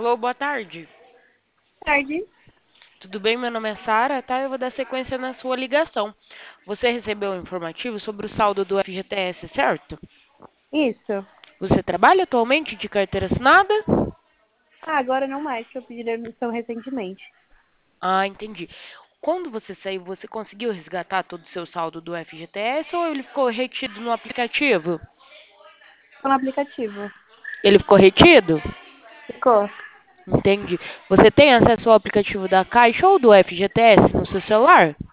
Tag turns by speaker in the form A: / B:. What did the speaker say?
A: Alô, boa tarde.
B: Tarde.
A: Tudo bem? Meu nome é Sara, tá? Eu vou dar sequência na sua ligação. Você recebeu um informativo sobre o saldo do FGTS, certo?
B: Isso.
A: Você trabalha atualmente de carteira assinada?
B: Ah, agora não mais, que eu pedi demissão recentemente.
A: Ah, entendi. Quando você saiu, você conseguiu resgatar todo o seu saldo do FGTS ou ele ficou retido no aplicativo?
B: Tô no aplicativo.
A: Ele ficou retido?
B: Ficou.
A: Entendi. Você tem acesso ao aplicativo da Caixa ou do FGTS no seu celular?